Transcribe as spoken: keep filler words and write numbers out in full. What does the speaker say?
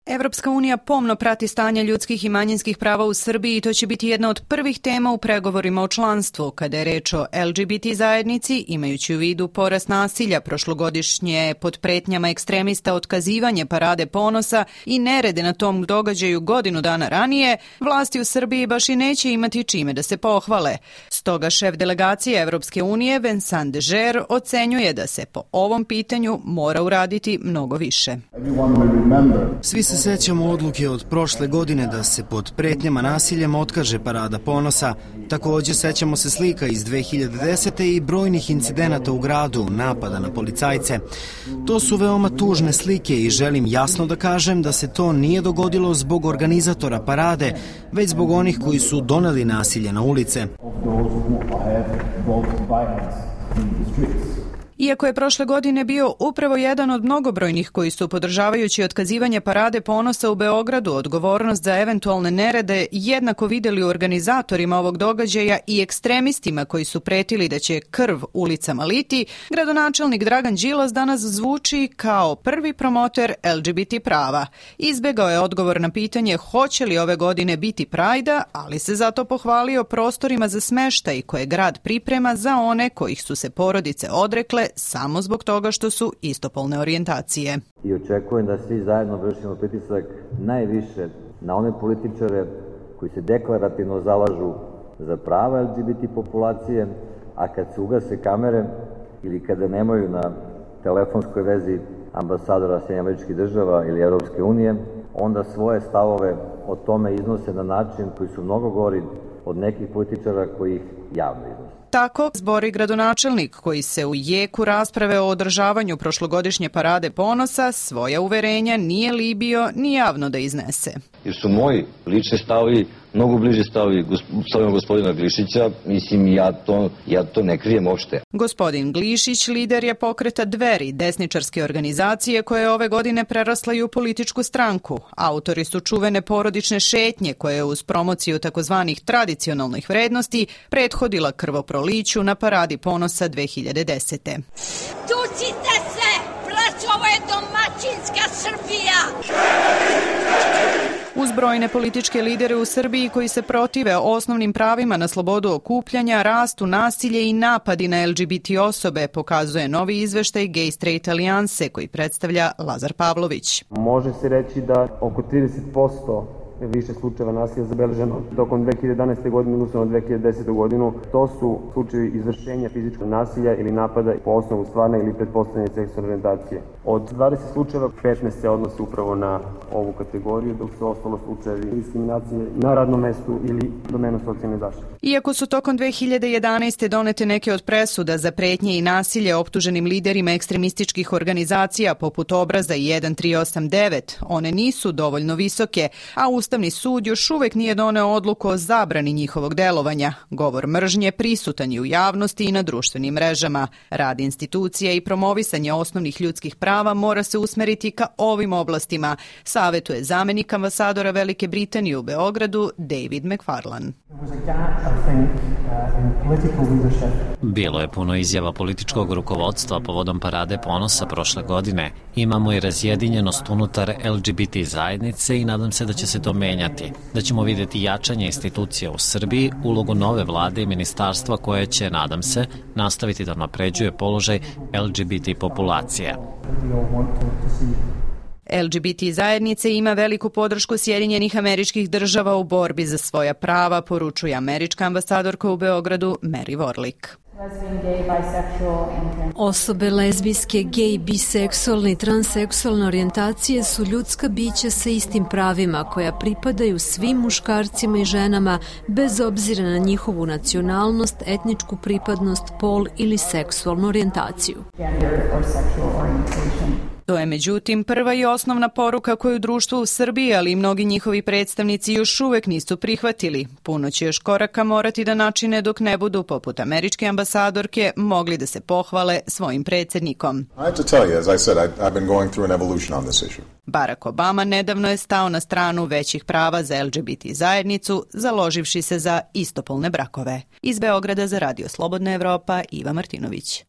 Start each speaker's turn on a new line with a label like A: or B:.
A: Evropska unija pomno prati stanje ljudskih i manjinskih prava u Srbiji i to će biti jedna od prvih tema u pregovorima o članstvu. Kada je reč o L G B T zajednici, imajući u vidu porast nasilja, prošlogodišnje pod pretnjama ekstremista otkazivanje parade ponosa i nerede na tom događaju godinu dana ranije, vlasti u Srbiji baš i neće imati čime da se pohvale. Stoga šef delegacije Evropske unije Vincent Deger ocenjuje da se po ovom pitanju mora uraditi mnogo više.
B: Svi se sećamo odluke od prošle godine da se pod pretnjama nasiljem otkaže parada ponosa. Također sećamo se slika iz dve hiljade desete. i brojnih incidenata u gradu, napada na policajce. To su veoma tužne slike i želim jasno da kažem da se to nije dogodilo zbog organizatora parade, već zbog onih koji su doneli nasilje na ulice.
A: Iako je prošle godine bio upravo jedan od mnogobrojnih koji su, podržavajući otkazivanje parade ponosa u Beogradu, odgovornost za eventualne nerede jednako videli u organizatorima ovog događaja i ekstremistima koji su pretili da će krv ulicama liti, gradonačelnik Dragan Đilas danas zvuči kao prvi promoter L G B T prava. Izbegao je odgovor na pitanje hoće li ove godine biti Prajda, ali se zato pohvalio prostorima za smeštaj koje grad priprema za one kojih su se porodice odrekle samo zbog toga što su istopolne orijentacije.
C: I očekujem da svi zajedno vršimo pritisak najviše na one političare koji se deklarativno zalažu za prava L G B T populacije, a kad se ugase kamere ili kada nemaju na telefonskoj vezi ambasadora Sjedinjenih Američkih Država ili Evropske unije, onda svoje stavove o tome iznose na način koji su mnogo gori od nekih političara koji ih javno iznose.
A: Tako zbori gradonačelnik koji se u jeku rasprave o održavanju prošlogodišnje parade ponosa svoja uverenja nije libio ni javno da iznese.
D: Jer su moji lični stavovi mnogo bliže stavovi stavljamo gospodina Glišića, mislim ja to, ja to ne krijem uopšte.
A: Gospodin Glišić lider je pokreta Dveri, desničarske organizacije koja je ove godine prerasla i u političku stranku. Autori su čuvene porodične šetnje koja je uz promociju takozvanih tradicionalnih vrednosti prethodila krvoproliću na paradi ponosa dve hiljade desete.
E: Tucite se, braćo, ovo je domaćinska Srbija!
A: Uz brojne političke lidere u Srbiji koji se protive osnovnim pravima na slobodu okupljanja, rastu nasilje i napadi na L G B T osobe, pokazuje novi izveštaj Gay Straight Alijanse koji predstavlja Lazar Pavlović.
F: Može se reći da oko trideset posto više slučajeva nasilja zabeleženo tokom dve hiljade jedanaeste. godine odnosno na dve hiljade desete. godinu. To su slučajevi izvršenja fizičkog nasilja ili napada po osnovu stvarne ili pretpostavljene seksualne orijentacije. Od dvadeset slučajeva, petnaest se odnosi upravo na ovu kategoriju, dok su ostalo slučajevi diskriminacije na radnom mestu ili domenu socijalne zaštite.
A: Iako su tokom dve hiljade jedanaeste. donete neke od presuda za pretnje i nasilje optuženim liderima ekstremističkih organizacija poput Obraza i jedan tri osam devet, one nisu dovoljno visoke, a Ustavni sud još uvek nije doneo odluku o zabrani njihovog delovanja. Govor mržnje prisutan je u javnosti i na društvenim mrežama. Rad institucija i promovisanje osnovnih ljudskih prava mora se usmeriti ka ovim oblastima, savetuje zamenik ambasadora Velike Britanije u Beogradu David McFarlane.
G: Bilo je puno izjava političkog rukovodstva povodom parade ponosa prošle godine. Imamo i razjedinjenost unutar L G B T zajednice i nadam se da će se to menjati. Da ćemo vidjeti jačanje institucija u Srbiji, ulogu nove vlade i ministarstva koje će, nadam se, nastaviti da napređuje položaj L G B T populacije.
A: L G B T zajednice ima veliku podršku Sjedinjenih Američkih Država u borbi za svoja prava, poručuje američka ambasadorka u Beogradu Mary Warlick.
H: Osobe lezbijske, gej, biseksualne i transseksualne orijentacije su ljudska bića sa istim pravima koja pripadaju svim muškarcima i ženama bez obzira na njihovu nacionalnost, etničku pripadnost, pol ili seksualnu orijentaciju.
A: To je međutim prva i osnovna poruka koju društvo u Srbiji, ali i mnogi njihovi predstavnici još uvek nisu prihvatili. Puno će još koraka morati da načine dok ne budu, poput američke ambasadorke, mogli da se pohvale svojim predsjednikom. Barack Obama nedavno je stao na stranu većih prava za L G B T zajednicu, založivši se za istopolne brakove. Iz Beograda za Radio Slobodna Evropa, Iva Martinović.